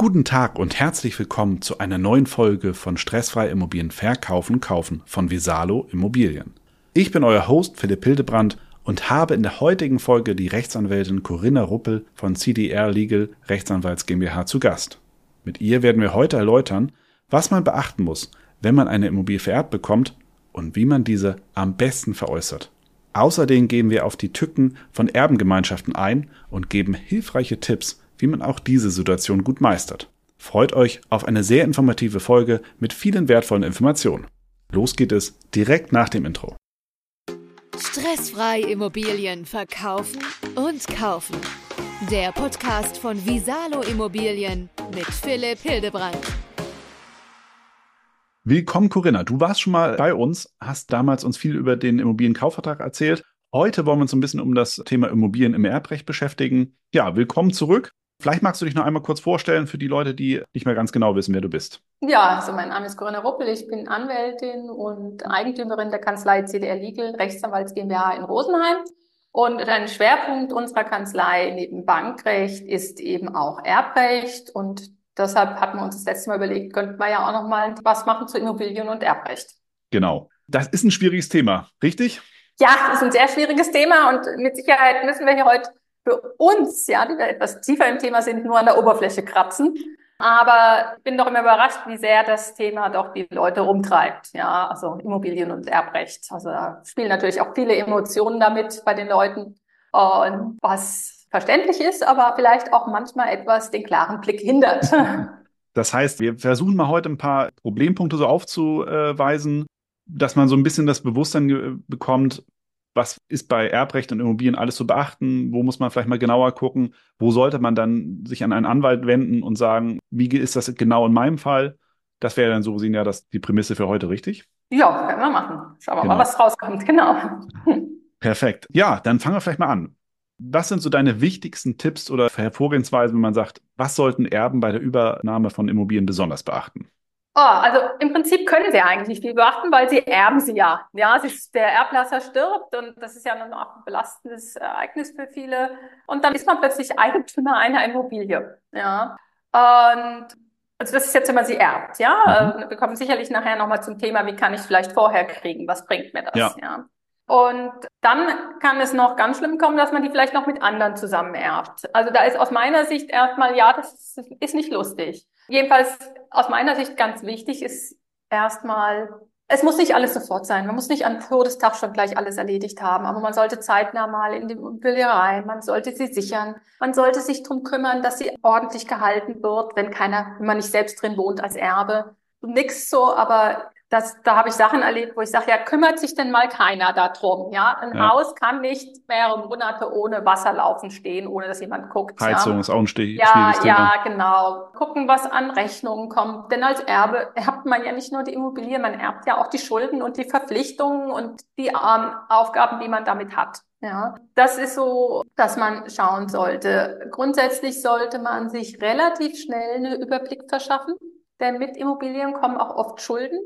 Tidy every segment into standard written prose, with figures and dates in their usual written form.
Guten Tag und herzlich willkommen zu einer neuen Folge von Stressfrei Immobilien verkaufen, kaufen von Visalo Immobilien. Ich bin euer Host Philipp Hildebrand und habe in der heutigen Folge die Rechtsanwältin Corinna Ruppel von CDR Legal Rechtsanwalts GmbH zu Gast. Mit ihr werden wir heute erläutern, was man beachten muss, wenn man eine Immobilie vererbt bekommt und wie man diese am besten veräußert. Außerdem gehen wir auf die Tücken von Erbengemeinschaften ein und geben hilfreiche Tipps, wie man auch diese Situation gut meistert. Freut euch auf eine sehr informative Folge mit vielen wertvollen Informationen. Los geht es direkt nach dem Intro. Stressfrei Immobilien verkaufen und kaufen. Der Podcast von Visalo Immobilien mit Philipp Hildebrand. Willkommen Corinna, du warst schon mal bei uns, hast damals uns viel über den Immobilienkaufvertrag erzählt. Heute wollen wir uns ein bisschen um das Thema Immobilien im Erbrecht beschäftigen. Ja, willkommen zurück. Vielleicht magst du dich noch einmal kurz vorstellen für die Leute, die nicht mehr ganz genau wissen, wer du bist. Ja, also mein Name ist Corinna Ruppel, ich bin Anwältin und Eigentümerin der Kanzlei CDR Legal Rechtsanwalts GmbH in Rosenheim. Und ein Schwerpunkt unserer Kanzlei neben Bankrecht ist eben auch Erbrecht. Und deshalb hatten wir uns das letzte Mal überlegt, könnten wir ja auch noch mal was machen zu Immobilien und Erbrecht. Genau. Das ist ein schwieriges Thema, richtig? Ja, das ist ein sehr schwieriges Thema und mit Sicherheit müssen wir hier heute für uns, ja, die wir etwas tiefer im Thema sind, nur an der Oberfläche kratzen. Aber ich bin doch immer überrascht, wie sehr das Thema doch die Leute umtreibt. Ja, also Immobilien und Erbrecht. Also da spielen natürlich auch viele Emotionen damit bei den Leuten. Und was verständlich ist, aber vielleicht auch manchmal etwas den klaren Blick hindert. Das heißt, wir versuchen mal heute ein paar Problempunkte so aufzuweisen, dass man so ein bisschen das Bewusstsein bekommt, was ist bei Erbrecht und Immobilien alles zu beachten, wo muss man vielleicht mal genauer gucken, wo sollte man dann sich an einen Anwalt wenden und sagen, wie ist das genau in meinem Fall? Das wäre dann so gesehen ja die Prämisse für heute, richtig? Ja, können wir machen. Schauen wir mal, was rauskommt. Genau. Perfekt. Ja, dann fangen wir vielleicht mal an. Was sind so deine wichtigsten Tipps oder Hervorgehensweisen, wenn man sagt, was sollten Erben bei der Übernahme von Immobilien besonders beachten? Oh, also im Prinzip können sie eigentlich nicht viel beachten, weil sie erben sie ja. Ja, der Erblasser stirbt und das ist ja nun auch ein belastendes Ereignis für viele. Und dann ist man plötzlich Eigentümer einer Immobilie. Ja, und also das ist jetzt, wenn man sie erbt. Ja, wir kommen sicherlich nachher nochmal zum Thema, wie kann ich vielleicht vorher kriegen? Was bringt mir das? Ja. Und dann kann es noch ganz schlimm kommen, dass man die vielleicht noch mit anderen zusammen erbt. Also da ist aus meiner Sicht erstmal, ja, das ist nicht lustig. Jedenfalls aus meiner Sicht ganz wichtig ist erstmal, es muss nicht alles sofort sein. Man muss nicht am Todestag schon gleich alles erledigt haben, aber man sollte zeitnah mal in die Immobilie rein, man sollte sie sichern, man sollte sich drum kümmern, dass sie ordentlich gehalten wird, wenn man nicht selbst drin wohnt als Erbe. Nix so, aber da habe ich Sachen erlebt, wo ich sage, ja, kümmert sich denn mal keiner darum, ja? Ein Haus kann nicht mehrere Monate ohne Wasserlaufen stehen, ohne dass jemand guckt. Heizung ist auch ein schwieriges Thema. Ja, genau. Gucken, was an Rechnungen kommt. Denn als Erbe erbt man ja nicht nur die Immobilie, man erbt ja auch die Schulden und die Verpflichtungen und die Aufgaben, die man damit hat. Ja, das ist so, dass man schauen sollte. Grundsätzlich sollte man sich relativ schnell einen Überblick verschaffen, denn mit Immobilien kommen auch oft Schulden.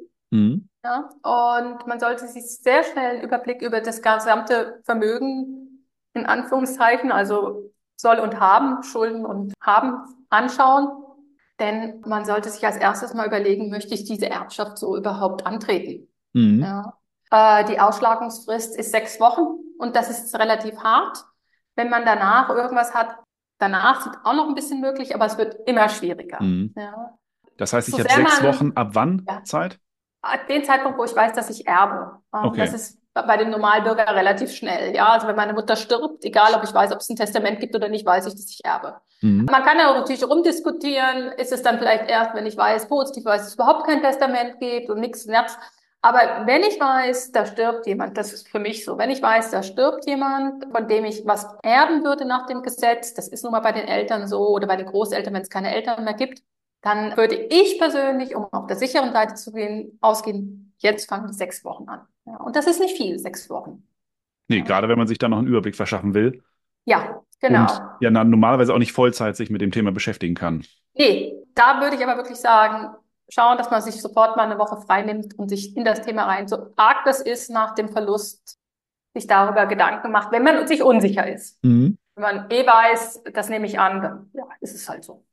Ja, und man sollte sich sehr schnell einen Überblick über das gesamte Vermögen, in Anführungszeichen, also soll und haben, Schulden und haben, anschauen. Denn man sollte sich als erstes mal überlegen, möchte ich diese Erbschaft so überhaupt antreten? Ja. Die Ausschlagungsfrist ist 6 Wochen und das ist relativ hart. Wenn man danach irgendwas hat, danach sind auch noch ein bisschen möglich, aber es wird immer schwieriger. Ja. Das heißt, ich habe 6 Wochen ab wann Zeit? Den Zeitpunkt, wo ich weiß, dass ich erbe. Okay. Das ist bei dem Normalbürger relativ schnell. Ja, also wenn meine Mutter stirbt, egal ob ich weiß, ob es ein Testament gibt oder nicht, weiß ich, dass ich erbe. Man kann ja natürlich rumdiskutieren. Ist es dann vielleicht erst, wenn ich weiß, positiv weiß, dass es überhaupt kein Testament gibt und nichts. Aber wenn ich weiß, da stirbt jemand, das ist für mich so. Wenn ich weiß, da stirbt jemand, von dem ich was erben würde nach dem Gesetz, das ist nun mal bei den Eltern so oder bei den Großeltern, wenn es keine Eltern mehr gibt, dann würde ich persönlich, um auf der sicheren Seite zu gehen, ausgehen, jetzt fangen die 6 Wochen an. Ja, und das ist nicht viel, 6 Wochen. Nee, gerade wenn man sich da noch einen Überblick verschaffen will. Ja, genau. Und ja normalerweise auch nicht Vollzeit sich mit dem Thema beschäftigen kann. Nee, da würde ich aber wirklich sagen, schauen, dass man sich sofort mal eine Woche frei nimmt und sich in das Thema rein, so arg das ist nach dem Verlust, sich darüber Gedanken macht, wenn man sich unsicher ist. Wenn man weiß, das nehme ich an, dann ja, ist es halt so.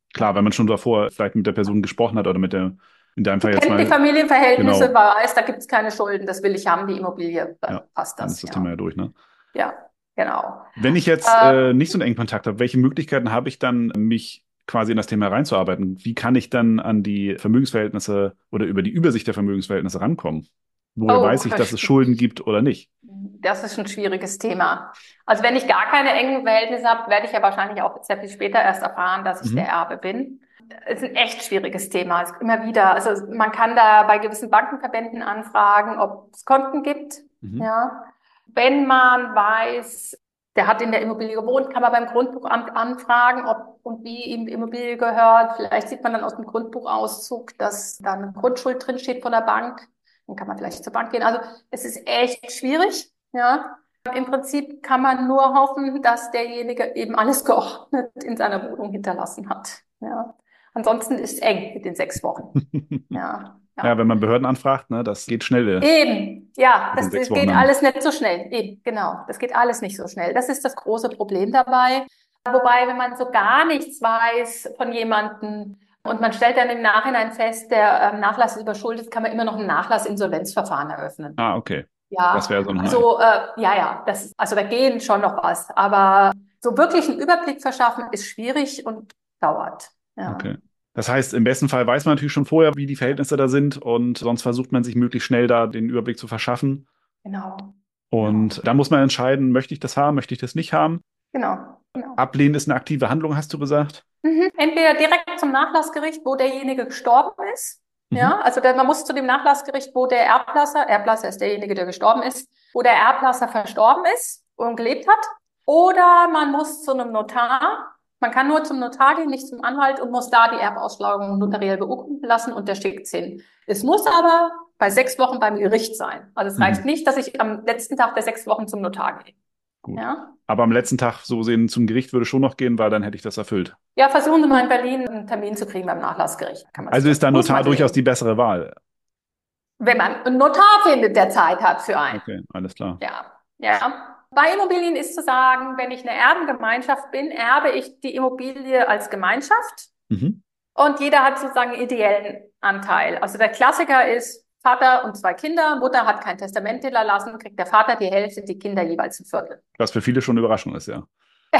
Klar, wenn man schon davor vielleicht mit der Person gesprochen hat oder in deinem Fall jetzt Kennt die mal, Familienverhältnisse, genau, weiß, da gibt es keine Schulden, das will ich haben, die Immobilie, dann ja, passt dann das, ist das Thema ja. ja durch, ne? Ja, genau. Wenn ich jetzt Äh, nicht so einen engen Kontakt habe, welche Möglichkeiten habe ich dann, mich quasi in das Thema reinzuarbeiten? Wie kann ich dann an die Vermögensverhältnisse oder über die Übersicht der Vermögensverhältnisse rankommen? Woher oh, weiß ich, dass es Schulden gibt oder nicht? das ist ein schwieriges Thema. Also wenn ich gar keine engen Verhältnisse habe, werde ich ja wahrscheinlich auch sehr viel später erst erfahren, dass ich der Mhm. Erbe bin. Es ist ein echt schwieriges Thema, es ist immer wieder. Also man kann da bei gewissen Bankenverbänden anfragen, ob es Konten gibt. Mhm. Ja. Wenn man weiß, der hat in der Immobilie gewohnt, kann man beim Grundbuchamt anfragen, ob und wie ihm die Immobilie gehört. Vielleicht sieht man dann aus dem Grundbuchauszug, dass da eine Grundschuld drinsteht von der Bank. Dann kann man vielleicht zur Bank gehen. Also es ist echt schwierig. Ja. Im Prinzip kann man nur hoffen, dass derjenige eben alles geordnet in seiner Wohnung hinterlassen hat. Ja. Ansonsten ist es eng mit den 6 Wochen. Ja, Ja, wenn ja. man Behörden anfragt, ne, das geht schnell Eben, ja, mit den das, sechs das Wochen geht dann. alles nicht so schnell. Eben, genau. Das geht alles nicht so schnell. Das ist das große Problem dabei. Wobei, wenn man so gar nichts weiß von jemandem und man stellt dann im Nachhinein fest, der Nachlass ist überschuldet, kann man immer noch ein Nachlassinsolvenzverfahren eröffnen. Ah, okay. Das Ja, wäre so nochmal. also ja, also da gehen schon noch was. Aber so wirklich einen Überblick verschaffen ist schwierig und dauert. Ja, Okay. Das heißt, im besten Fall weiß man natürlich schon vorher, wie die Verhältnisse da sind und sonst versucht man sich möglichst schnell da den Überblick zu verschaffen. genau, genau, Und dann muss man entscheiden, möchte ich das haben, möchte ich das nicht haben. genau, genau. Ablehnen ist eine aktive Handlung, hast du gesagt? Entweder direkt zum Nachlassgericht, wo derjenige gestorben ist. Mhm. Ja, also man muss zu dem Nachlassgericht, wo der Erblasser ist derjenige, der gestorben ist, wo der Erblasser verstorben ist und gelebt hat. Oder man muss zu einem Notar. Man kann nur zum Notar gehen, nicht zum Anwalt und muss da die Erbausschlagung notariell beurkunden lassen und der schickt's hin. Es muss aber bei 6 Wochen beim Gericht sein. Also es reicht Mhm. nicht, dass ich am letzten Tag der 6 Wochen zum Notar gehe. Gut. Ja? Aber am letzten Tag so sehen zum Gericht würde schon noch gehen, weil dann hätte ich das erfüllt. Ja, versuchen Sie mal in Berlin einen Termin zu kriegen beim Nachlassgericht. Da kann man sich Also ist das, da muss Notar man sich durchaus die eben, bessere Wahl. wenn man einen Notar findet, der Zeit hat für einen. Okay, alles klar. Ja, ja. Bei Immobilien ist zu sagen, wenn ich eine Erbengemeinschaft bin, erbe ich die Immobilie als Gemeinschaft Mhm. und jeder hat sozusagen einen ideellen Anteil. Also der Klassiker ist Vater und 2 Kinder, Mutter hat kein Testament hinterlassen, kriegt der Vater die Hälfte, die Kinder jeweils ein Viertel. Was für viele schon eine Überraschung ist, ja.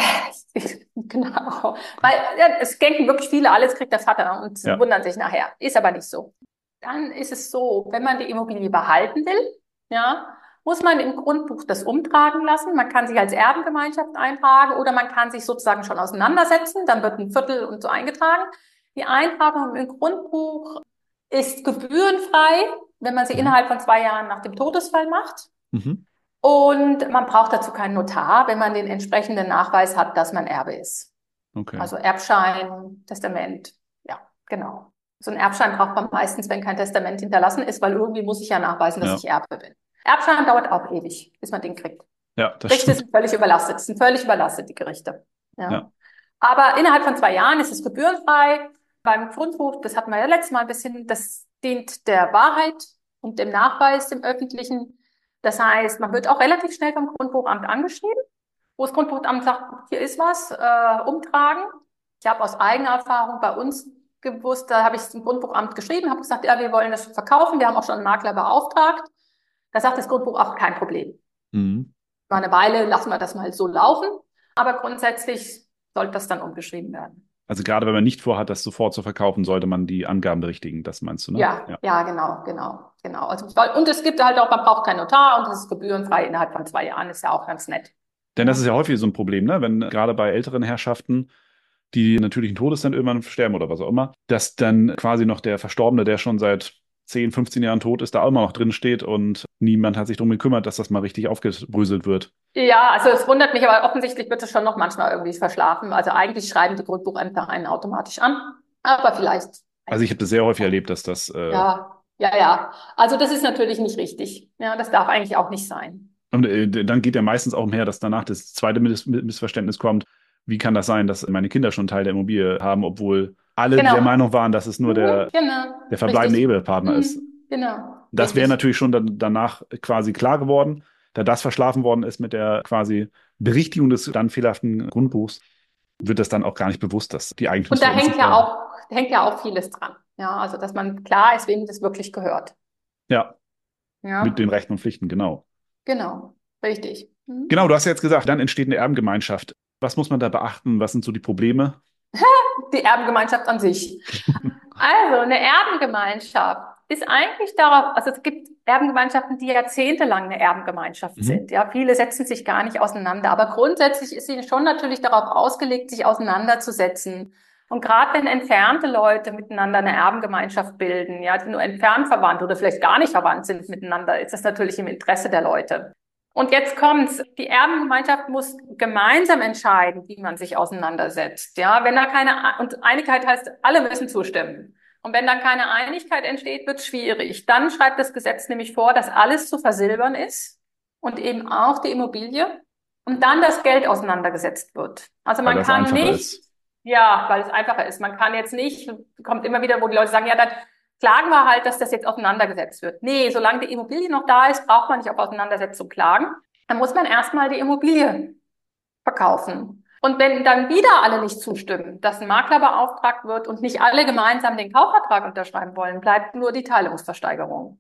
Genau. Weil ja, es denken wirklich viele, alles kriegt der Vater und Ja. wundern sich nachher. Ist aber nicht so. Dann ist es so, wenn man die Immobilie behalten will, ja, muss man im Grundbuch das umtragen lassen. Man kann sich als Erbengemeinschaft eintragen oder man kann sich sozusagen schon auseinandersetzen. Dann wird ein Viertel und so eingetragen. Die Eintragung im Grundbuch ist gebührenfrei, wenn man sie Mhm. innerhalb von 2 Jahren nach dem Todesfall macht. Mhm. Und man braucht dazu keinen Notar, wenn man den entsprechenden Nachweis hat, dass man Erbe ist. Okay. Also Erbschein, Testament, ja, genau. So ein Erbschein braucht man meistens, wenn kein Testament hinterlassen ist, weil irgendwie muss ich ja nachweisen, dass Ja. ich Erbe bin. Erbschein dauert auch ewig, bis man den kriegt. Ja, das Gerichte stimmt. sind völlig überlastet, sind völlig überlastet, die Gerichte. Ja. Ja. Aber innerhalb von 2 Jahren ist es gebührenfrei. Beim Grundbuch, das hatten wir ja letztes Mal ein bisschen, das dient der Wahrheit und dem Nachweis, dem öffentlichen. Das heißt, man wird auch relativ schnell vom Grundbuchamt angeschrieben, wo das Grundbuchamt sagt, hier ist was, umtragen. Ich habe aus eigener Erfahrung bei uns gewusst, da habe ich zum Grundbuchamt geschrieben, habe gesagt, ja, wir wollen das verkaufen, wir haben auch schon einen Makler beauftragt. Da sagt das Grundbuch auch kein Problem. Mhm. Mal eine Weile lassen wir das mal so laufen, aber grundsätzlich sollte das dann umgeschrieben werden. Also gerade wenn man nicht vorhat, das sofort zu verkaufen, sollte man die Angaben berichtigen. Das meinst du, ne? Ja, ja, genau. Also, und es gibt halt auch, man braucht keinen Notar und es ist gebührenfrei innerhalb von 2 Jahren, ist ja auch ganz nett. Denn das Ja. ist ja häufig so ein Problem, ne? Wenn gerade bei älteren Herrschaften, die natürlichen Todes dann irgendwann sterben oder was auch immer, dass dann quasi noch der Verstorbene, der schon seit 10, 15 Jahren tot ist, da auch immer noch drin steht und niemand hat sich darum gekümmert, dass das mal richtig aufgebröselt wird. Ja, also es wundert mich, aber offensichtlich wird es schon noch manchmal irgendwie verschlafen. Also eigentlich schreiben die Grundbuchämter einen automatisch an, aber vielleicht. Also ich habe das sehr häufig erlebt, dass das Ja. Also das ist natürlich nicht richtig. Ja, das darf eigentlich auch nicht sein. und dann geht ja meistens auch umher, dass danach das zweite Missverständnis kommt. Wie kann das sein, dass meine Kinder schon Teil der Immobilie haben, obwohl alle Genau. der Meinung waren, dass es nur der Genau. verbleibende Richtig. Ehepartner ist. Genau. Das wäre Richtig. natürlich schon danach quasi klar geworden, da das verschlafen worden ist mit der quasi Berichtigung des dann fehlerhaften Grundbuchs. wird das dann auch gar nicht bewusst, dass die Und da Eigentumsverunsicherung. hängt ja auch vieles dran. Ja, also dass man klar ist, wem das wirklich gehört. Ja, mit Ja, den Rechten und Pflichten, genau. genau. Richtig. Genau, du hast ja jetzt gesagt, dann entsteht eine Erbengemeinschaft. Was muss man da beachten? Was sind so die Probleme? Die Erbengemeinschaft an sich. Also eine Erbengemeinschaft ist eigentlich darauf, also es gibt Erbengemeinschaften, die jahrzehntelang eine Erbengemeinschaft Mhm. sind. Ja, viele setzen sich gar nicht auseinander, aber grundsätzlich ist sie schon natürlich darauf ausgelegt, sich auseinanderzusetzen. Und gerade wenn entfernte Leute miteinander eine Erbengemeinschaft bilden, ja, die nur entfernt verwandt oder vielleicht gar nicht verwandt sind miteinander, ist das natürlich im Interesse der Leute. Und jetzt kommt's. Die Erbengemeinschaft muss gemeinsam entscheiden, wie man sich auseinandersetzt. Ja, wenn da und Einigkeit heißt, alle müssen zustimmen. Und wenn dann keine Einigkeit entsteht, wird's schwierig. Dann schreibt das Gesetz nämlich vor, dass alles zu versilbern ist und eben auch die Immobilie und dann das Geld auseinandergesetzt wird. Also Weil man das kann einfacher nicht, ist. ja, weil es einfacher ist. Man kann jetzt nicht, kommt immer wieder, wo die Leute sagen, ja, dann klagen wir halt, dass das jetzt auseinandergesetzt wird. Nee, solange die Immobilie noch da ist, braucht man nicht auf Auseinandersetzung klagen. Dann muss man erstmal die Immobilie verkaufen. Und wenn dann wieder alle nicht zustimmen, dass ein Makler beauftragt wird und nicht alle gemeinsam den Kaufvertrag unterschreiben wollen, bleibt nur die Teilungsversteigerung.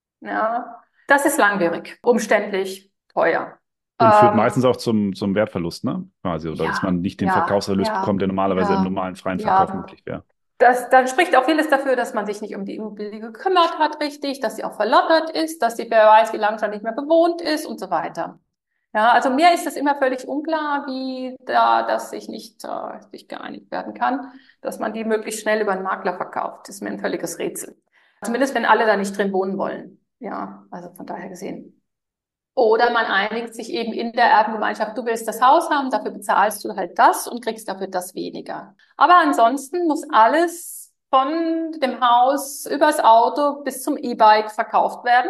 Ja, das ist langwierig, umständlich, teuer. Und führt meistens Ähm, auch zum Wertverlust, ne? Quasi, oder dass ja, man nicht den ja, Verkaufserlös bekommt, ja, der normalerweise im ja, normalen freien Verkauf ja. möglich wäre. Dann spricht auch vieles dafür, dass man sich nicht um die Immobilie gekümmert hat, richtig, dass sie auch verlottert ist, dass sie, wer weiß, wie lange schon nicht mehr bewohnt ist und so weiter. Ja, also mir ist es immer völlig unklar, wie da das sich nicht sich geeinigt werden kann, dass man die möglichst schnell über einen Makler verkauft. Das ist mir ein völliges Rätsel. Zumindest wenn alle da nicht drin wohnen wollen. Ja, also von daher gesehen. Oder man einigt sich eben in der Erbengemeinschaft, du willst das Haus haben, dafür bezahlst du halt das und kriegst dafür das weniger. Aber ansonsten muss alles von dem Haus übers Auto bis zum E-Bike verkauft werden,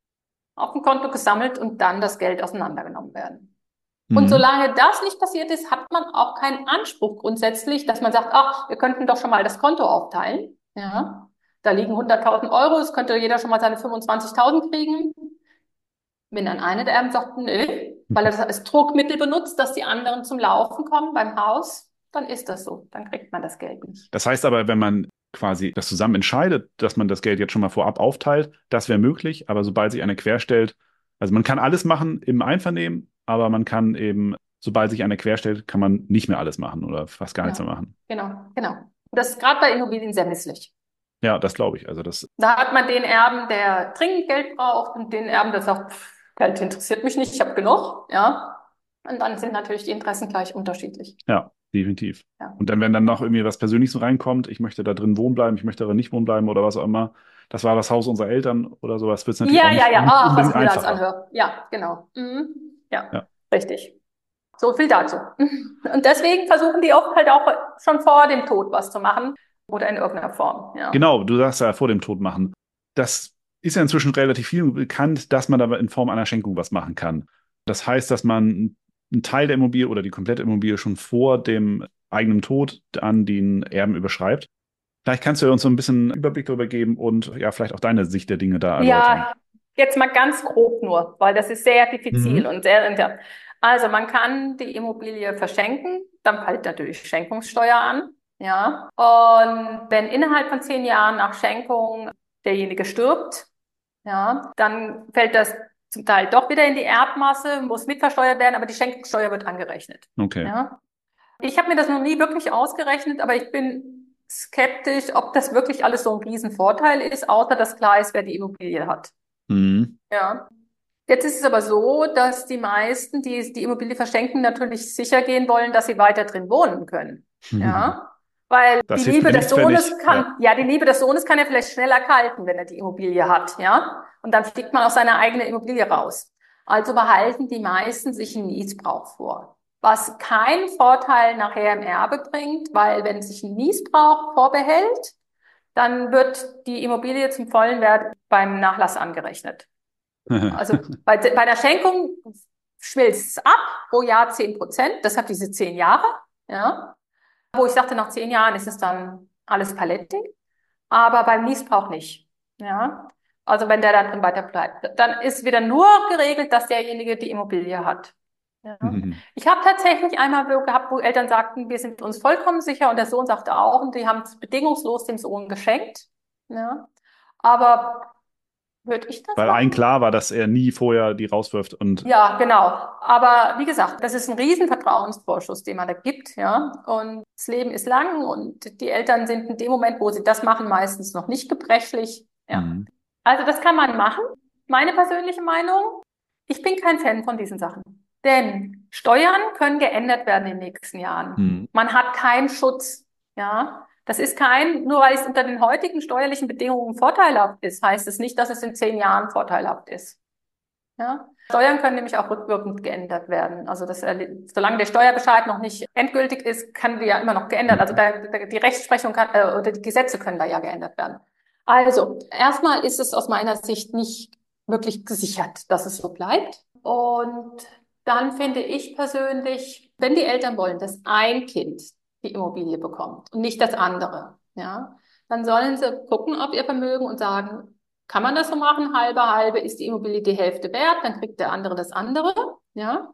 auf dem Konto gesammelt und dann das Geld auseinandergenommen werden. Und Mhm. solange das nicht passiert ist, hat man auch keinen Anspruch grundsätzlich, dass man sagt, ach, wir könnten doch schon mal das Konto aufteilen. Ja, da liegen 100.000 Euro, es könnte jeder schon mal seine 25.000 kriegen. Wenn dann einer der Erben sagt, nö, weil er das als Druckmittel benutzt, dass die anderen zum Laufen kommen beim Haus, dann ist das so. Dann kriegt man das Geld nicht. Das heißt aber, wenn man quasi das zusammen entscheidet, dass man das Geld jetzt schon mal vorab aufteilt, das wäre möglich, aber sobald sich einer querstellt, also man kann alles machen im Einvernehmen, aber man kann eben, sobald sich einer querstellt, kann man nicht mehr alles machen oder fast gar nichts mehr Ja, machen. genau, genau. Und das ist gerade bei Immobilien sehr misslich. Ja, das glaube ich. Also das, Da hat man den Erben, der dringend Geld braucht und den Erben, der sagt, pff, Geld interessiert mich nicht, ich habe genug, ja. Und dann sind natürlich die Interessen gleich unterschiedlich. ja, definitiv. Ja. Und dann, wenn dann noch irgendwie was Persönliches reinkommt, ich möchte da drin wohnen bleiben, ich möchte aber nicht wohnen bleiben oder was auch immer, das war das Haus unserer Eltern oder sowas, wird es natürlich auch Ja, ja, ja. nicht Ach, was unbedingt ich mir da alles einfacher. anhöre. Ja, genau. Mhm. Ja, Ja. richtig. So viel dazu. Und deswegen versuchen die oft halt auch schon vor dem Tod was zu machen oder in irgendeiner Form. Ja. Genau, du sagst ja vor dem Tod machen. Das ist ja inzwischen relativ vielen bekannt, dass man aber in Form einer Schenkung was machen kann. Das heißt, dass man einen Teil der Immobilie oder die komplette Immobilie schon vor dem eigenen Tod an den Erben überschreibt. Vielleicht kannst du uns so ein bisschen Überblick darüber geben und ja, vielleicht auch deine Sicht der Dinge da erläutern. Ja, jetzt mal ganz grob nur, weil das ist sehr diffizil Mhm. und sehr intern. Also man kann die Immobilie verschenken, dann fällt natürlich Schenkungssteuer an. Ja. Und wenn innerhalb von 10 Jahren nach Schenkung derjenige stirbt, ja, dann fällt das zum Teil doch wieder in die Erbmasse, muss mitversteuert werden, aber die Schenkungssteuer wird angerechnet. Okay. Ja. Ich habe mir das noch nie wirklich ausgerechnet, aber ich bin skeptisch, ob das wirklich alles so ein Riesenvorteil ist, außer dass klar ist, wer die Immobilie hat. Mhm. Ja. Jetzt ist es aber so, dass die meisten, die die Immobilie verschenken, natürlich sicher gehen wollen, dass sie weiter drin wohnen können. Ja. Weil die Das hilft Liebe mir des nichts, wenn ich, Sohnes ja. kann, ja, die Liebe des Sohnes kann ja vielleicht schneller kalten, wenn er die Immobilie hat, ja. Und dann fliegt man aus seiner eigenen Immobilie raus. Also behalten die meisten sich einen Niesbrauch vor. Was keinen Vorteil nachher im Erbe bringt, weil wenn sich ein Niesbrauch vorbehält, dann wird die Immobilie zum vollen Wert beim Nachlass angerechnet. Also bei einer Schenkung schmilzt es ab, pro Jahr 10%, deshalb diese 10 Jahre, ja. Wo ich sagte, nach 10 Jahren ist es dann alles paletti, aber beim Niesbrauch nicht, ja. Also wenn der da drin weiter bleibt, dann ist wieder nur geregelt, dass derjenige die Immobilie hat. Ja. Mhm. Ich habe tatsächlich einmal gehabt, wo Eltern sagten, wir sind uns vollkommen sicher und der Sohn sagte auch und die haben es bedingungslos dem Sohn geschenkt. Ja. Aber würde ich das Weil allen machen? klar war, dass er nie vorher die rauswirft und Ja, genau. Aber wie gesagt, das ist ein riesen Vertrauensvorschuss, den man da gibt, ja. Und das Leben ist lang und die Eltern sind in dem Moment, wo sie das machen, meistens noch nicht gebrechlich. Ja. mhm. Also das kann man machen. Meine persönliche Meinung, ich bin kein Fan von diesen Sachen. Denn Steuern können geändert werden in den nächsten Jahren. Mhm. Man hat keinen Schutz, ja. Das ist nur weil es unter den heutigen steuerlichen Bedingungen vorteilhaft ist, heißt es nicht, dass es in 10 Jahren vorteilhaft ist. Ja. Steuern können nämlich auch rückwirkend geändert werden. Also solange der Steuerbescheid noch nicht endgültig ist, kann die ja immer noch geändert. Also die Rechtsprechung oder die Gesetze können da ja geändert werden. Also erstmal ist es aus meiner Sicht nicht wirklich gesichert, dass es so bleibt. Und dann finde ich persönlich, wenn die Eltern wollen, dass ein Kind die Immobilie bekommt und nicht das andere, ja, dann sollen sie gucken, ob ihr Vermögen und sagen, kann man das so machen? Halbe, halbe ist die Immobilie die Hälfte wert, dann kriegt der andere das andere, ja.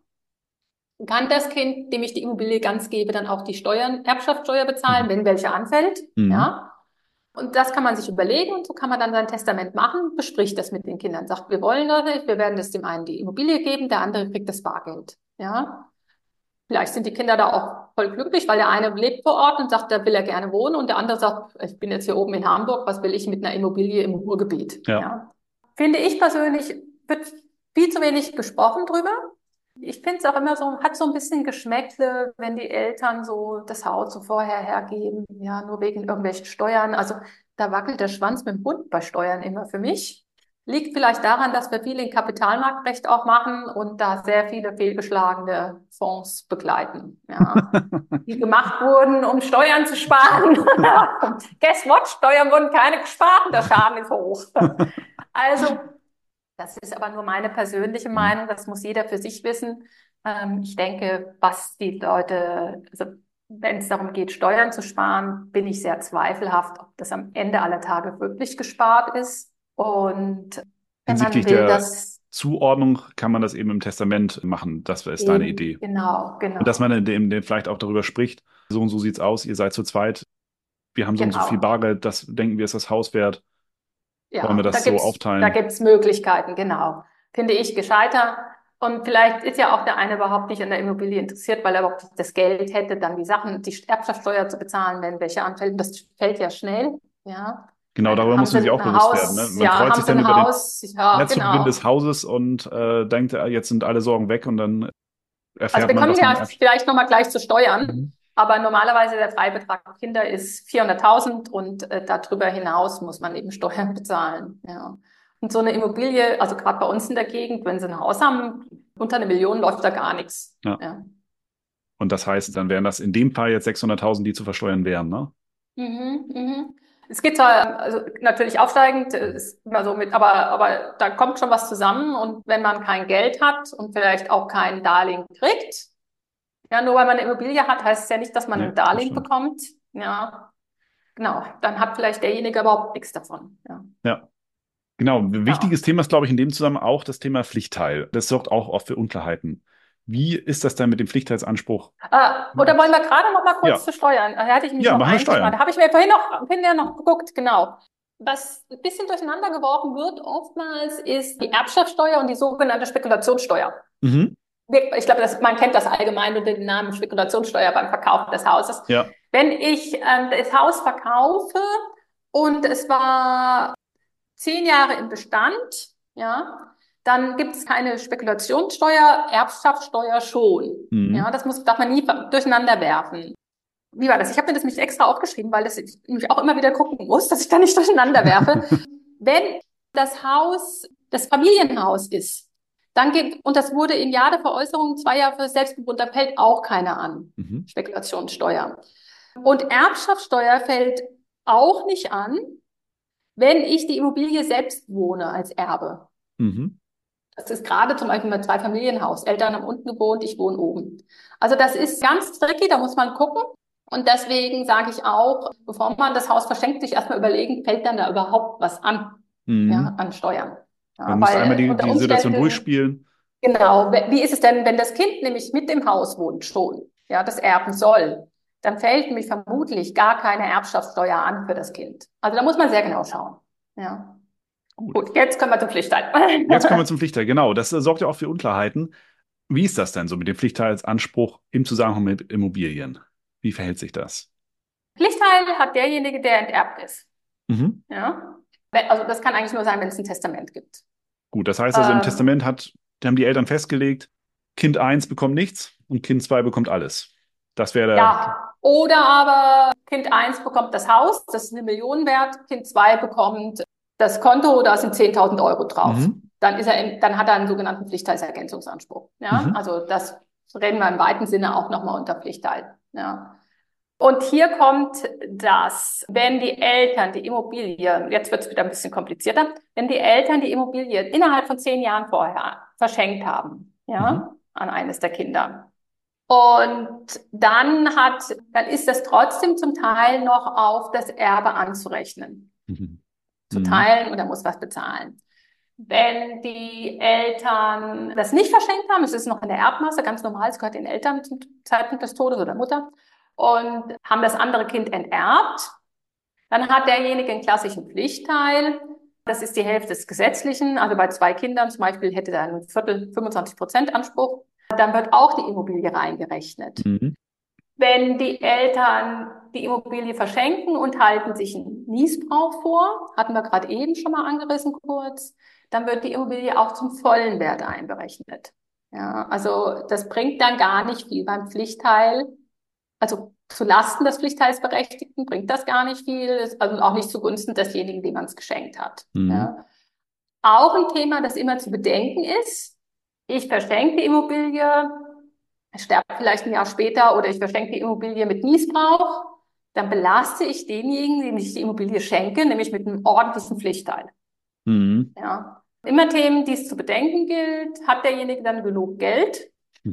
Kann das Kind, dem ich die Immobilie ganz gebe, dann auch die Erbschaftssteuer bezahlen, wenn welche anfällt, Mhm. ja. Und das kann man sich überlegen und so kann man dann sein Testament machen, bespricht das mit den Kindern, sagt, wir wollen das nicht, wir werden das dem einen die Immobilie geben, der andere kriegt das Bargeld, ja. Vielleicht sind die Kinder da auch voll glücklich, weil der eine lebt vor Ort und sagt, da will er gerne wohnen und der andere sagt, ich bin jetzt hier oben in Hamburg, was will ich mit einer Immobilie im Ruhrgebiet? Ja. Ja. Finde ich persönlich, wird viel zu wenig gesprochen drüber. Ich finde es auch immer so, hat so ein bisschen Geschmäckle, wenn die Eltern so das Haus so vorher hergeben, ja, nur wegen irgendwelchen Steuern. Also da wackelt der Schwanz mit dem Hund bei Steuern immer für mich. Liegt vielleicht daran, dass wir viel in Kapitalmarktrecht auch machen und da sehr viele fehlgeschlagene Fonds begleiten, ja, die gemacht wurden, um Steuern zu sparen. Und guess what? Steuern wurden keine gespart und der Schaden ist hoch. Also, das ist aber nur meine persönliche Mhm. Meinung. Das muss jeder für sich wissen. Ich denke, was die Leute, also wenn es darum geht, Steuern zu sparen, bin ich sehr zweifelhaft, ob das am Ende aller Tage wirklich gespart ist. Und wenn man Hinsichtlich will, der dass Zuordnung kann man das eben im Testament machen. Das ist deine eben, Idee. genau, Und dass man genau, in dem vielleicht auch darüber spricht, so und so sieht's aus, ihr seid zu zweit, wir haben so und so viel genau. Bargeld, das denken wir ist das Haus wert, wollen wir Ja, das so da aufteilen? gibt's Möglichkeiten, genau. Finde ich gescheiter. Und vielleicht ist ja auch der eine überhaupt nicht an der Immobilie interessiert, weil er überhaupt nicht das Geld hätte, dann die Erbschaftssteuer zu bezahlen, wenn welche anfällt. Und das fällt ja schnell, ja. Ich Genau, meine, darüber muss man sich auch bewusst werden. Ne? Man freut Haben sich Sie dann ein über den Haus? Ja, Nettogewinn des genau. Hauses und denkt, jetzt sind alle Sorgen weg und dann Also erfährt wir man, kommen dass man ja Erbsch vielleicht nochmal gleich zu Steuern, Mhm. aber normalerweise der Freibetrag für Kinder ist 400.000 und darüber hinaus muss man eben Steuern bezahlen. Ja. Und so eine Immobilie, also gerade bei uns in der Gegend, wenn Sie ein Haus haben, unter 1 Million läuft da gar nichts. Ja. Ja. Und das heißt, dann wären das in dem Fall jetzt 600.000, die zu versteuern wären, ne? Mhm, mhm. Es geht zwar also natürlich aufsteigend, ist immer so aber da kommt schon was zusammen und wenn man kein Geld hat und vielleicht auch kein Darlehen kriegt, ja, nur weil man eine Immobilie hat, heißt es ja nicht, dass man Nee, ein das Darlehen stimmt. bekommt. Ja, genau. Dann hat vielleicht derjenige überhaupt nichts davon. Ja, Ja. Genau, ein ja. wichtiges Thema ist, glaube ich, in dem Zusammenhang auch das Thema Pflichtteil. Das sorgt auch oft für Unklarheiten. Wie ist das denn mit dem Pflichtteilsanspruch? Oder wollen wir gerade noch mal kurz Ja, zu Steuern? Da hatte ich mich ja, noch machen wir ein Thema. Da Steuern. habe ich mir vorhin ja noch geguckt, genau. Was ein bisschen durcheinander geworfen wird oftmals ist die Erbschaftssteuer und die sogenannte Spekulationssteuer. Mhm. Ich glaube, man kennt das allgemein unter dem Namen Spekulationssteuer beim Verkauf des Hauses. Ja. Wenn ich das Haus verkaufe und es war 10 Jahre im Bestand, ja, dann gibt es keine Spekulationssteuer, Erbschaftssteuer schon. Mhm. Ja, darf man nie durcheinander werfen. Wie war das? Ich habe mir das nämlich extra aufgeschrieben, weil ich mich auch immer wieder gucken muss, dass ich da nicht durcheinander werfe. Wenn das Haus das Familienhaus ist, und das wurde im Jahr der Veräußerung 2 Jahre für Selbstbewohnt, da fällt auch keiner an. Mhm. Spekulationssteuer. Und Erbschaftssteuer fällt auch nicht an, wenn ich die Immobilie selbst wohne als Erbe. Mhm. Das ist gerade zum Beispiel ein Zweifamilienhaus. Eltern haben unten gewohnt, ich wohne oben. Also das ist ganz tricky, da muss man gucken. Und deswegen sage ich auch, bevor man das Haus verschenkt, sich erstmal überlegen, fällt dann da überhaupt was an, ja, Mhm. an Steuern. Man Ja, muss einmal weil die, unter die Situation Umständen, durchspielen. Genau. Wie ist es denn, wenn das Kind nämlich mit im Haus wohnt schon, ja, das erben soll, dann fällt nämlich vermutlich gar keine Erbschaftssteuer an für das Kind. Also da muss man sehr genau schauen. Ja. Gut, jetzt kommen wir zum Pflichtteil. Jetzt kommen wir zum Pflichtteil. Genau, das sorgt ja auch für Unklarheiten. Wie ist das denn so mit dem Pflichtteilsanspruch im Zusammenhang mit Immobilien? Wie verhält sich das? Pflichtteil hat derjenige, der enterbt ist. Mhm. Ja. Also das kann eigentlich nur sein, wenn es ein Testament gibt. Gut, das heißt also, im Testament haben die Eltern festgelegt, Kind eins bekommt nichts und Kind 2 bekommt alles. Das wäre Ja, oder aber Kind eins bekommt das Haus, das ist 1 Million wert, Kind 2 bekommt das Konto, da sind 10.000 Euro drauf. Dann dann hat er einen sogenannten Pflichtteilsergänzungsanspruch. Ja, also das reden wir im weiten Sinne auch nochmal unter Pflichtteil. Ja. Und hier kommt das, wenn die Eltern die Immobilie, jetzt wird es wieder ein bisschen komplizierter, wenn die Eltern die Immobilie innerhalb von 10 Jahren vorher verschenkt haben, ja, an eines der Kinder. Und dann ist das trotzdem zum Teil noch auf das Erbe anzurechnen. Zu teilen und er muss was bezahlen. Wenn die Eltern das nicht verschenkt haben, es ist noch in der Erbmasse, ganz normal, es gehört den Eltern zum Zeitpunkt des Todes oder Mutter, und haben das andere Kind enterbt, dann hat derjenige einen klassischen Pflichtteil. Das ist die Hälfte des Gesetzlichen. Also bei 2 Kindern zum Beispiel hätte er ein Viertel, 25% Anspruch. Dann wird auch die Immobilie reingerechnet. Wenn die Eltern die Immobilie verschenken und halten sich einen Niesbrauch vor, hatten wir gerade eben schon mal angerissen kurz, dann wird die Immobilie auch zum vollen Wert einberechnet. Ja, also das bringt dann gar nicht viel beim Pflichtteil. Also zu Lasten des Pflichtteilsberechtigten bringt das gar nicht viel, also auch nicht zugunsten desjenigen, dem man es geschenkt hat. Ja. Auch ein Thema, das immer zu bedenken ist: Ich verschenke die Immobilie, sterbe vielleicht ein Jahr später, oder ich verschenke die Immobilie mit Niesbrauch, dann belaste ich denjenigen, dem ich die Immobilie schenke, nämlich mit einem ordentlichen Pflichtteil. Ja. Immer Themen, die es zu bedenken gilt: Hat derjenige dann genug Geld?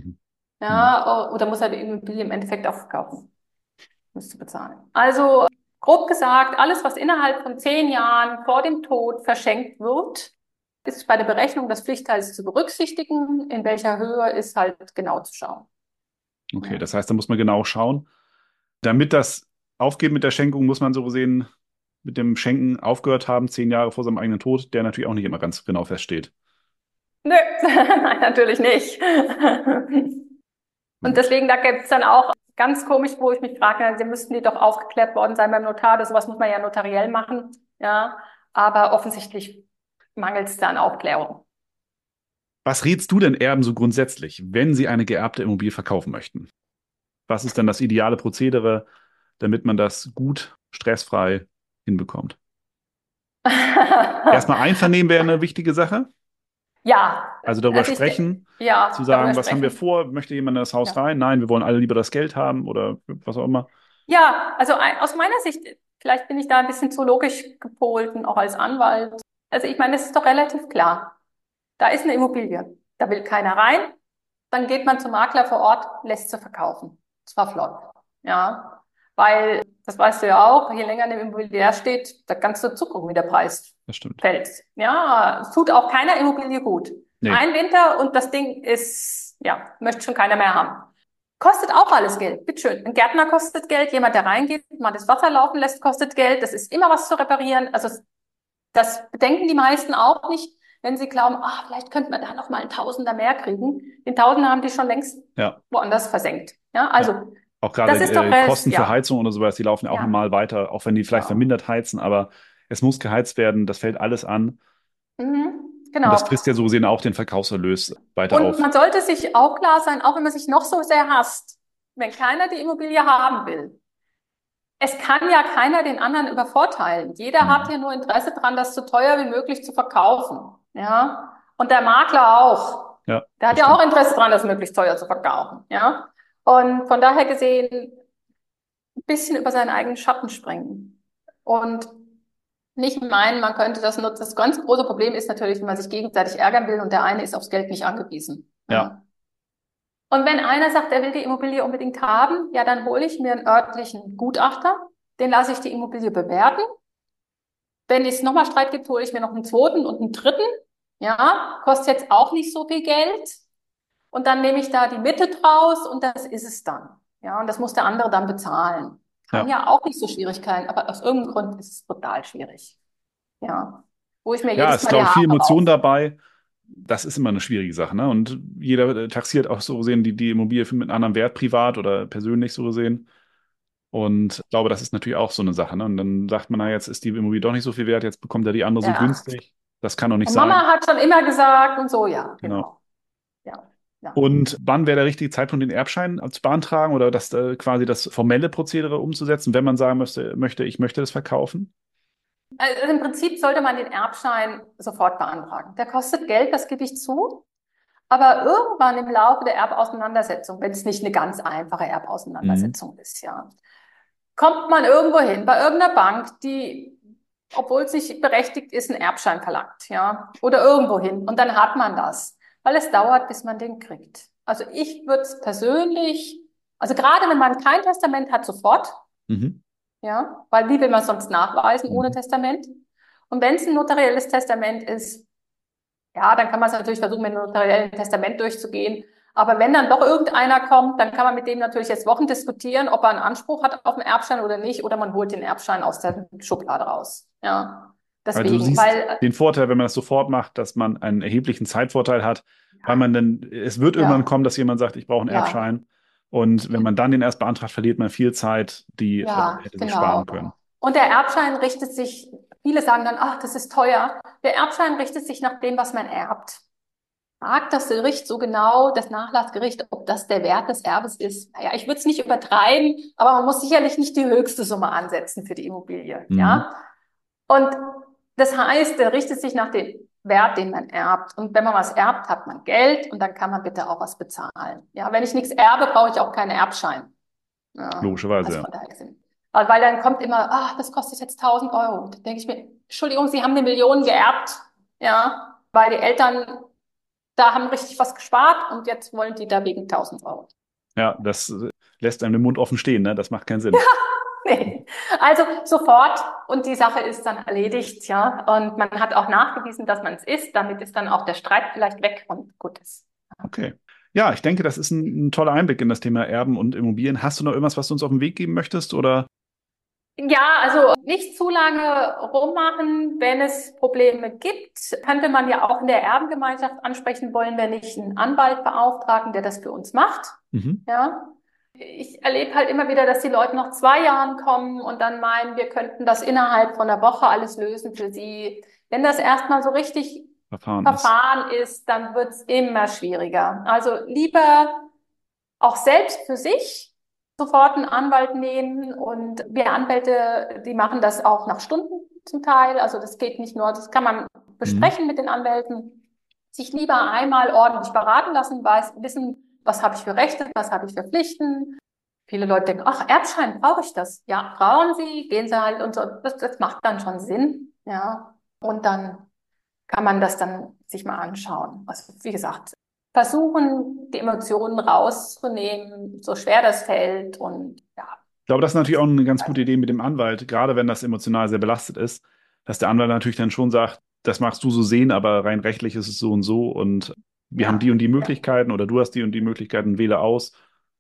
Ja, oder muss er die Immobilie im Endeffekt auch verkaufen? Muss zu bezahlen. Also grob gesagt, alles, was innerhalb von 10 Jahren vor dem Tod verschenkt wird, ist bei der Berechnung des Pflichtteils zu berücksichtigen. In welcher Höhe ist halt genau zu schauen. Okay, das heißt, da muss man genau schauen. Damit das aufgeht mit der Schenkung, muss man so gesehen mit dem Schenken aufgehört haben, 10 Jahre vor seinem eigenen Tod, der natürlich auch nicht immer ganz genau feststeht. Nö, nein, natürlich nicht. Und deswegen, da gibt es dann auch ganz komisch, wo ich mich frage, sie müssten die doch aufgeklärt worden sein beim Notar. Sowas muss man ja notariell machen. Ja, aber offensichtlich mangelt es da an Aufklärung. Was rätst du denn Erben so grundsätzlich, wenn sie eine geerbte Immobilie verkaufen möchten? Was ist dann das ideale Prozedere, damit man das gut, stressfrei hinbekommt? Erstmal Einvernehmen wäre eine wichtige Sache. Ja, Also darüber sprechen, zu sagen, was haben wir vor? Möchte jemand in das Haus rein? Nein, wir wollen alle lieber das Geld haben oder was auch immer. Ja, also aus meiner Sicht, vielleicht bin ich da ein bisschen zu logisch gepolt und auch als Anwalt. Also ich meine, es ist doch relativ klar. Da ist eine Immobilie, da will keiner rein. Dann geht man zum Makler vor Ort, lässt sie verkaufen. Zwar flott, ja. Weil, das weißt du ja auch, je länger eine Immobilie steht, da kannst du zugucken, wie der Preis Das stimmt. fällt. Ja, es tut auch keiner Immobilie gut. Nee. Ein Winter und das Ding ist, ja, möchte schon keiner mehr haben. Kostet auch alles Geld. Bitteschön. Ein Gärtner kostet Geld, jemand, der reingeht, mal das Wasser laufen lässt, kostet Geld. Das ist immer was zu reparieren. Also das bedenken die meisten auch nicht, wenn sie glauben, vielleicht könnte man da noch mal einen Tausender mehr kriegen. Den Tausender haben die schon längst woanders versenkt. Ja, also auch gerade das ist doch Kosten für Heizung oder sowas, die laufen ja auch normal weiter, auch wenn die vielleicht vermindert heizen, aber es muss geheizt werden, das fällt alles an. Genau. Und das frisst ja so gesehen auch den Verkaufserlös weiter auf. Und man sollte sich auch klar sein, auch wenn man sich noch so sehr hasst, wenn keiner die Immobilie haben will, es kann ja keiner den anderen übervorteilen. Jeder hat ja nur Interesse daran, das so teuer wie möglich zu verkaufen. Ja. Und der Makler auch. Ja, der hat ja auch Interesse daran, das möglichst teuer zu verkaufen. Ja. Und von daher gesehen, ein bisschen über seinen eigenen Schatten springen. Und nicht meinen, man könnte das nutzen. Das ganz große Problem ist natürlich, wenn man sich gegenseitig ärgern will und der eine ist aufs Geld nicht angewiesen. Ja. Und wenn einer sagt, er will die Immobilie unbedingt haben, ja, dann hole ich mir einen örtlichen Gutachter, den lasse ich die Immobilie bewerten. Wenn es nochmal Streit gibt, hole ich mir noch einen zweiten und einen dritten. Ja, kostet jetzt auch nicht so viel Geld. Und dann nehme ich da die Mitte draus und das ist es dann. Ja, und das muss der andere dann bezahlen. Kann Ja. ja auch nicht so Schwierigkeiten, aber aus irgendeinem Grund ist es total schwierig. Ja, wo ich mir Ja, jedes es ist, Mal die glaube ich, viel Haare Emotion raus. dabei. Das ist immer eine schwierige Sache, ne? Und jeder taxiert auch so gesehen die Immobilie mit einem anderen Wert privat oder persönlich so gesehen. Und ich glaube, das ist natürlich auch so eine Sache, ne? Und dann sagt man, na, jetzt ist die Immobilie doch nicht so viel wert, jetzt bekommt er die andere so Ja. günstig. Das kann doch nicht Und sein. Mama hat schon immer gesagt und so, ja, Genau. genau. Ja, ja. Und wann wäre der richtige Zeitpunkt, den Erbschein zu beantragen oder das quasi das formelle Prozedere umzusetzen, wenn man sagen möchte, ich möchte das verkaufen? Also im Prinzip sollte man den Erbschein sofort beantragen. Der kostet Geld, das gebe ich zu. Aber irgendwann im Laufe der Erbauseinandersetzung, wenn es nicht eine ganz einfache Mhm. Erbauseinandersetzung ist, ja, kommt man irgendwo hin, bei irgendeiner Bank, die, obwohl es nicht berechtigt ist, einen Erbschein verlangt, ja, oder irgendwo hin. Und dann hat man das, weil es dauert, bis man den kriegt. Also ich würde es persönlich, also gerade wenn man kein Testament hat, sofort, Mhm. ja, weil wie will man sonst nachweisen ohne Mhm. Testament? Und wenn es ein notarielles Testament ist, ja, dann kann man es natürlich versuchen, mit einem notariellen Testament durchzugehen. Aber wenn dann doch irgendeiner kommt, dann kann man mit dem natürlich jetzt Wochen diskutieren, ob er einen Anspruch hat auf einen Erbschein oder nicht, oder man holt den Erbschein aus der Schublade raus. Ja, Also du deswegen, siehst weil, den Vorteil, wenn man das sofort macht, dass man einen erheblichen Zeitvorteil hat, weil man dann, es wird irgendwann ja, kommen, dass jemand sagt, ich brauche einen ja, Erbschein. Und wenn man dann den erst beantragt, verliert man viel Zeit, die ja, hätte sich sparen können. genau. Und der Erbschein richtet sich, viele sagen dann, ach, das ist teuer. Der Erbschein richtet sich nach dem, was man erbt. Fragt das Gericht so genau, das Nachlassgericht, ob das der Wert des Erbes ist? Naja, ich würde es nicht übertreiben, aber man muss sicherlich nicht die höchste Summe ansetzen für die Immobilie, Mhm. ja? Und das heißt, der richtet sich nach dem Wert, den man erbt. Und wenn man was erbt, hat man Geld und dann kann man bitte auch was bezahlen. Ja, wenn ich nichts erbe, brauche ich auch keinen Erbschein. Ja, Logischerweise, also ja. von daher gesehen. Weil dann kommt immer, ach, das kostet jetzt 1.000 Euro. Und dann denke ich mir, Entschuldigung, Sie haben eine Million geerbt, ja, weil die Eltern da haben richtig was gespart und jetzt wollen die da wegen 1.000 Euro. Ja, das lässt einem den Mund offen stehen, ne? Das macht keinen Sinn. Nee. Also sofort und die Sache ist dann erledigt, ja. Und man hat auch nachgewiesen, dass man es ist. Damit ist dann auch der Streit vielleicht weg und gut ist. Okay. Ja, ich denke, das ist ein toller Einblick in das Thema Erben und Immobilien. Hast du noch irgendwas, was du uns auf den Weg geben möchtest? Oder? Ja, also nicht zu lange rummachen. Wenn es Probleme gibt, könnte man ja auch in der Erbengemeinschaft ansprechen, wollen wir nicht einen Anwalt beauftragen, der das für uns macht. Mhm. Ja. Ich erlebe halt immer wieder, dass die Leute nach 2 Jahren kommen und dann meinen, wir könnten das innerhalb von einer Woche alles lösen für sie. Wenn das erstmal so richtig Verfahren ist. Verfahren ist, dann wird es immer schwieriger. Also lieber auch selbst für sich sofort einen Anwalt nehmen und wir Anwälte, die machen das auch nach Stunden zum Teil. Also das geht nicht nur, das kann man Mhm. besprechen mit den Anwälten. Sich lieber einmal ordentlich beraten lassen, wissen, was habe ich für Rechte, was habe ich für Pflichten. Viele Leute denken, ach, Erbschein, brauche ich das? Ja, brauchen Sie, gehen Sie halt und so. Das macht dann schon Sinn, ja. Und dann kann man das dann sich mal anschauen. Also, wie gesagt, versuchen, die Emotionen rauszunehmen, so schwer das fällt und ja. Ich glaube, das ist natürlich auch eine ganz gute Idee mit dem Anwalt, gerade wenn das emotional sehr belastet ist, dass der Anwalt natürlich dann schon sagt, das magst du so sehen, aber rein rechtlich ist es so und wir haben die Ja, und die ja. Möglichkeiten oder du hast die und die Möglichkeiten, wähle aus.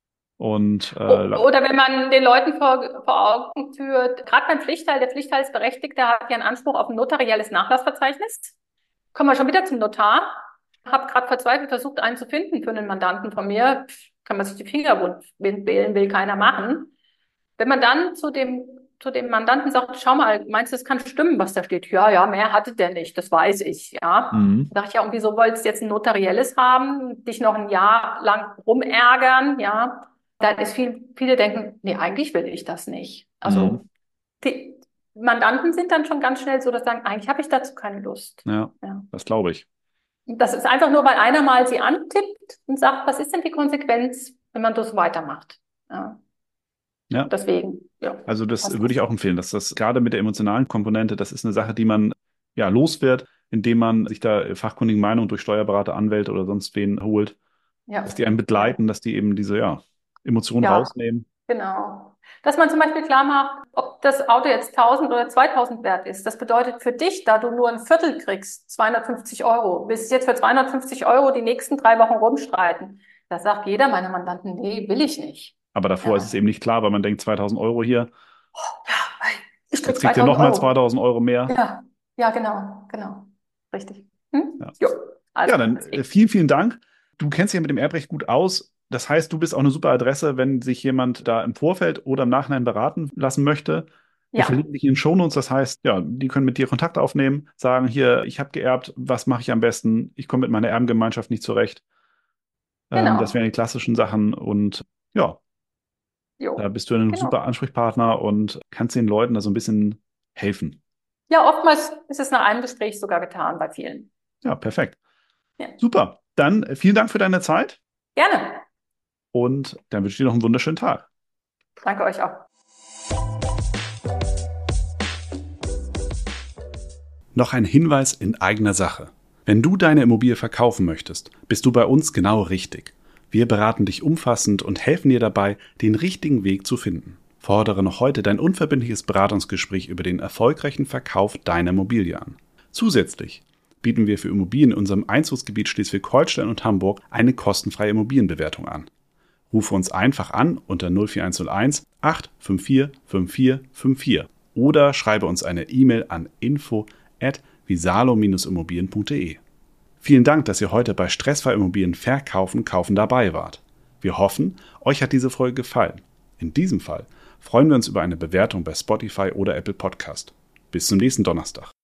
Und Oder wenn man den Leuten vor Augen führt, gerade beim Pflichtteil, der Pflichtteilsberechtigte hat ja einen Anspruch auf ein notarielles Nachlassverzeichnis. Kommen wir schon wieder zum Notar. Habe gerade verzweifelt versucht, einen zu finden für einen Mandanten von mir. Kann man sich die Finger wund wählen, will keiner machen. Wenn man dann zu dem Mandanten sagt, schau mal, meinst du, das kann stimmen, was da steht? Ja, ja, mehr hatte der nicht, das weiß ich, ja. mhm. Da dachte ich ja, und wieso wolltest du jetzt ein notarielles haben, dich noch ein Jahr lang rumärgern, ja. Dann ist viele denken, nee, eigentlich will ich das nicht. Mhm. Also, die Mandanten sind dann schon ganz schnell so, dass sie sagen, eigentlich habe ich dazu keine Lust. Ja, Ja. das glaube ich. Und das ist einfach nur, weil einer mal sie antippt und sagt, was ist denn die Konsequenz, wenn man das weitermacht? Ja. Ja, Und deswegen, ja, also das passt würde das. ich auch empfehlen, dass das gerade mit der emotionalen Komponente, das ist eine Sache, die man ja los wird, indem man sich da fachkundigen Meinungen durch Steuerberater, Anwälte oder sonst wen holt, dass Ja, die einen ja, begleiten, dass die eben diese ja, Emotionen ja. rausnehmen. Genau. Dass man zum Beispiel klar macht, ob das Auto jetzt 1.000 oder 2.000 wert ist. Das bedeutet für dich, da du nur ein Viertel kriegst, 250 €, willst du jetzt für 250 € die nächsten 3 Wochen rumstreiten. Da sagt jeder meiner Mandanten, nee, will ich nicht. Aber davor ist es eben nicht klar, weil man denkt, 2.000 € hier, Ja, ich krieg jetzt kriegt ihr 2.000 nochmal €. 2.000 € mehr. Ja, genau. Richtig. Ja. Jo. Also, Ja, dann vielen, vielen Dank. Du kennst dich ja mit dem Erbrecht gut aus. Das heißt, du bist auch eine super Adresse, wenn sich jemand da im Vorfeld oder im Nachhinein beraten lassen möchte. Wir verlinken dich in den Shownotes. Das heißt, ja, die können mit dir Kontakt aufnehmen, sagen, hier, ich habe geerbt, was mache ich am besten? Ich komme mit meiner Erbengemeinschaft nicht zurecht. Genau. Das wären die klassischen Sachen. Und ja, Jo. da bist du ein Genau. super Ansprechpartner und kannst den Leuten da so ein bisschen helfen. Ja, oftmals ist es nach einem Gespräch sogar getan bei vielen. Ja, perfekt. Ja. Super. Dann vielen Dank für deine Zeit Gerne. und dann wünsche ich dir noch einen wunderschönen Tag. Danke euch auch. Noch ein Hinweis in eigener Sache. Wenn du deine Immobilie verkaufen möchtest, bist du bei uns genau richtig. Wir beraten dich umfassend und helfen dir dabei, den richtigen Weg zu finden. Fordere noch heute dein unverbindliches Beratungsgespräch über den erfolgreichen Verkauf deiner Immobilie an. Zusätzlich bieten wir für Immobilien in unserem Einzugsgebiet Schleswig-Holstein und Hamburg eine kostenfreie Immobilienbewertung an. Rufe uns einfach an unter 04101 854 5454 oder schreibe uns eine E-Mail an info@visalo-immobilien.de. Vielen Dank, dass ihr heute bei Stressfrei Immobilien verkaufen, kaufen dabei wart. Wir hoffen, euch hat diese Folge gefallen. In diesem Fall freuen wir uns über eine Bewertung bei Spotify oder Apple Podcast. Bis zum nächsten Donnerstag.